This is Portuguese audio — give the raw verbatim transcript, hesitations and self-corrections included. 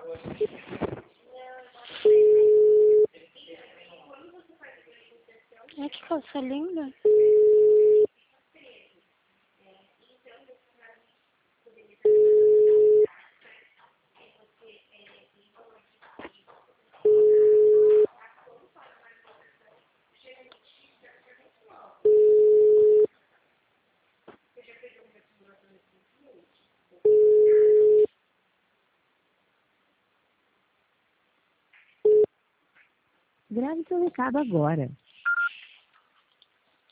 Ai, que calça linda. Grave seu recado agora.